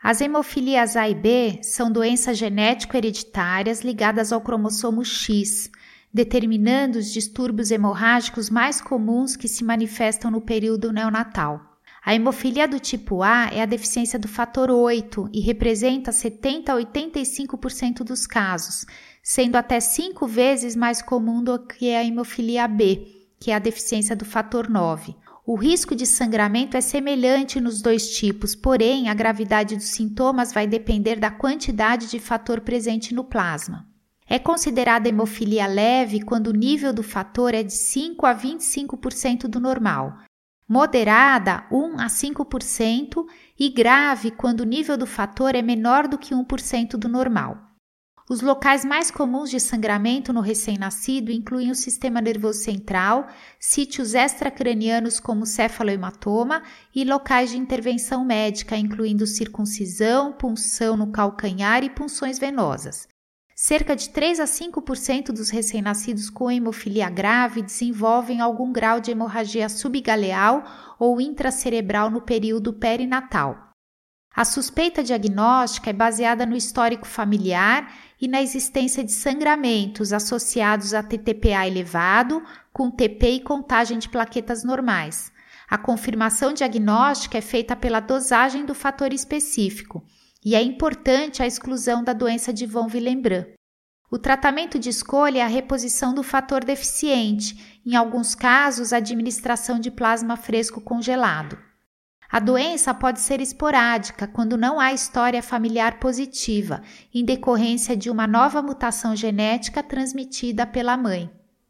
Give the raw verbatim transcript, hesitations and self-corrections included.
As hemofilias A e B são doenças genético-hereditárias ligadas ao cromossomo X, determinando os distúrbios hemorrágicos mais comuns que se manifestam no período neonatal. A hemofilia do tipo A é a deficiência do fator oito e representa setenta a oitenta e cinco por cento dos casos, sendo até cinco vezes mais comum do que a hemofilia B, que é a deficiência do fator nove. O risco de sangramento é semelhante nos dois tipos, porém a gravidade dos sintomas vai depender da quantidade de fator presente no plasma. É considerada hemofilia leve quando o nível do fator é de cinco a vinte e cinco por cento do normal, moderada um a cinco por cento e grave quando o nível do fator é menor do que um por cento do normal. Os locais mais comuns de sangramento no recém-nascido incluem o sistema nervoso central, sítios extracranianos como cefalohematoma e locais de intervenção médica, incluindo circuncisão, punção no calcanhar e punções venosas. Cerca de três a cinco por cento dos recém-nascidos com hemofilia grave desenvolvem algum grau de hemorragia subgaleal ou intracerebral no período perinatal. A suspeita diagnóstica é baseada no histórico familiar e na existência de sangramentos associados a T T P A elevado, com T P e contagem de plaquetas normais. A confirmação diagnóstica é feita pela dosagem do fator específico e é importante a exclusão da doença de von Willebrand. O tratamento de escolha é a reposição do fator deficiente, em alguns casos a administração de plasma fresco congelado. A doença pode ser esporádica quando não há história familiar positiva, em decorrência de uma nova mutação genética transmitida pela mãe.